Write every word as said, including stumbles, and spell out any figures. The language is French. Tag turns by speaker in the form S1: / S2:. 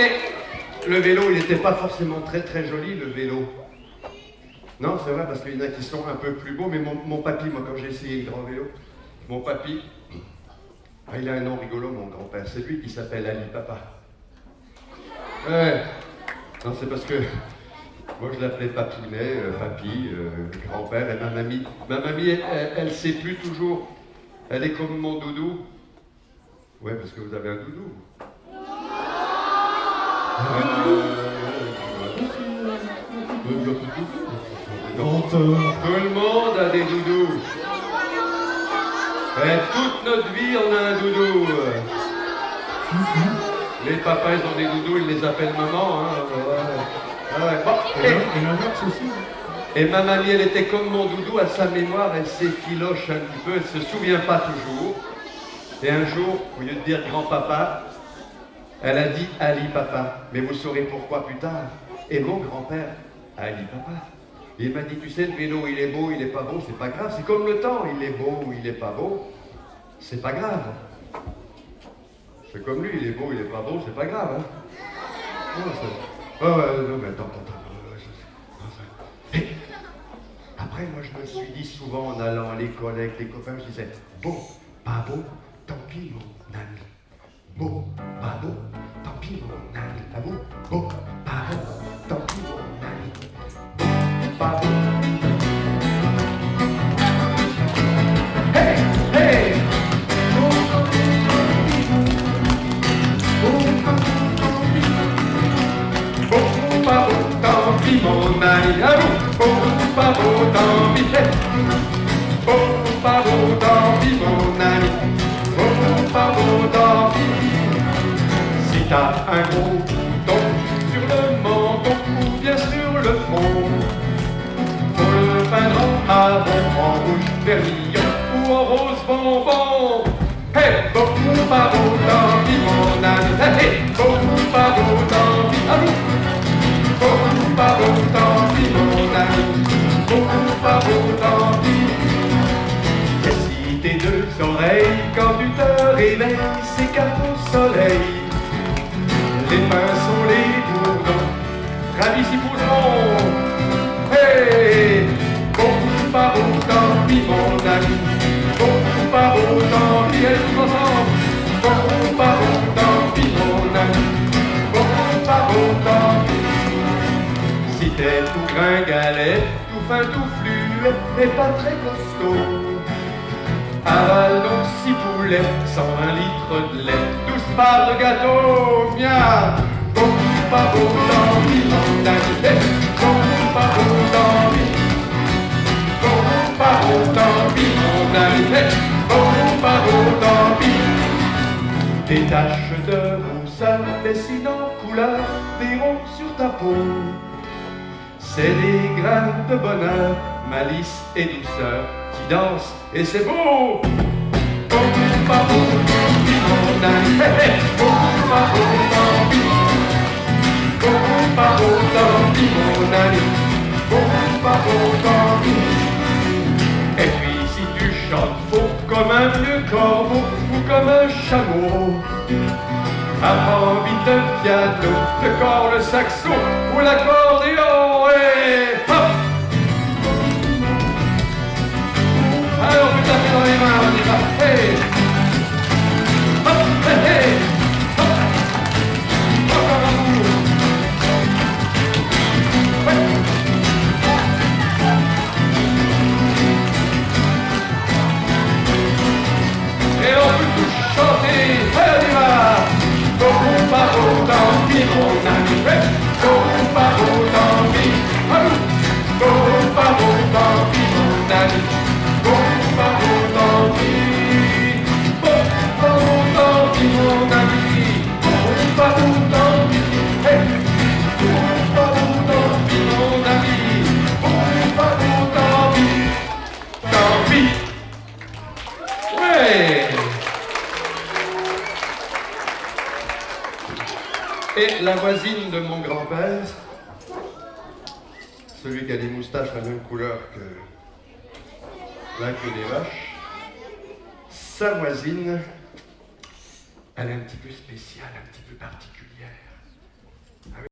S1: Mais le vélo, il n'était pas forcément très très joli, le vélo. Non, c'est vrai, parce qu'il y en a qui sont un peu plus beaux, mais mon, mon papy, moi, quand j'ai essayé le grand vélo, mon papy, ah, il a un nom rigolo, mon grand-père. C'est lui qui s'appelle Ali Papa. Ouais. Non, c'est parce que moi, je l'appelais Papounet, euh, Papy, euh, grand-père, et ma mamie. Ma mamie, elle, elle, elle sait plus toujours. Elle est comme mon doudou. Ouais, parce que vous avez un doudou. Tout le monde a des doudous. Et toute notre vie, on a un doudou. Les papas, ils ont des doudous, ils les appellent maman. Hein. Ouais. Ouais. Bon, et, et ma mamie, elle était comme mon doudou, à sa mémoire, elle s'effiloche un petit peu, elle se souvient pas toujours. Et un jour, au lieu de dire grand-papa, elle a dit Ali Papa. Mais vous saurez pourquoi plus tard. Et mon grand-père, Ali Papa. Et il m'a dit, tu sais, le vélo, il est beau, il est pas beau, c'est pas grave. C'est comme le temps, il est beau ou il est pas beau, c'est pas grave. C'est comme lui, il est beau, il est pas beau, c'est pas grave. Hein. Non, oh, ouais, non, mais attends, attends, attends. Et après, moi, je me suis dit souvent en allant à l'école avec les copains, je disais, beau, pas beau, tant pis, mon ami. Beau, pas beau, tant pis, mon ami. Pas beau, beau, pas beau, tant pis, mon ami. Pas beau. Hey, hey! Beau, pas beau, tant pis, mon ami. Ah bon, beau, pas beau, tant pis. Beau, pas beau, tant pis, mon ami. Beau, pas beau, tant pis. Si t'as un gros bouton sur le menton ou bien sur le front, faut le peindre en marron, en rouge vermillon ou en rose bonbon. Hey, beau, pas beau, tant pis, mon ami. Hey, hey, beau, pas beau, tant pis. Ah oui. Beau, pas beau, tant pis, mon ami. Beau, pas beau, tant pis. Et si tes deux oreilles, quand tu te réveilles, s'écartent au soleil, les pinceaux, les bourdons, ravis s'y poseront. Hey, beau, pas beau, tant pis, mon ami. Beau, pas beau, tant pis, elles tous ensemble. Beau, pas beau, tant pis, mon ami. Beau, pas beau, tant pis. Si t'es tout gringalet, tout fin, tout fluet, et pas très costaud, avale donc six poulets, cent vingt litres de lait, douze parts de gâteau, miam. Beau, pas beau, tant pis, mon ami. Beau, pas beau, tant pis. Beau, pas beau, tant pis, mon ami. Beau, pas beau, tant pis. Des taches de rousseur dessinent en couleur des ronds sur ta peau. C'est des grains de bonheur, malice et douceur qui dansent et c'est beau. Beau, pas beau, tant pis, mon ami. Beau, pas beau, tant pis. Beau, pas beau, tant pis, mon ami. Beau, pas beau, tant pis. Et puis si tu chantes faux comme un vieux corbeau ou comme un chameau, apprends vite le piano, le corps, le saxo ou l'accordéon et hop. Alors vous tapez dans les mains, on y va. Hey, hop, hey, hey, hop. Encore un bout. Ouais. Et on peut tous chanter. Hey, on y va. Beau, pas beau, tant pis, mon ami. Beau, pas beau, tant pis. Beau, pas beau, tant pis, mon ami. Beau, pas beau, tant pis. Beau, pas beau, tant pis, mon ami. Beau, pas beau, tant pis. Hey. Beau, pas beau, tant pis, mon ami. Beau, pas beau, tant pis. Tant pis. Ouais. Et la voisine de mon grand-père, celui qui a des moustaches la même couleur que la queue des vaches, sa voisine, elle est un petit peu spéciale, un petit peu particulière.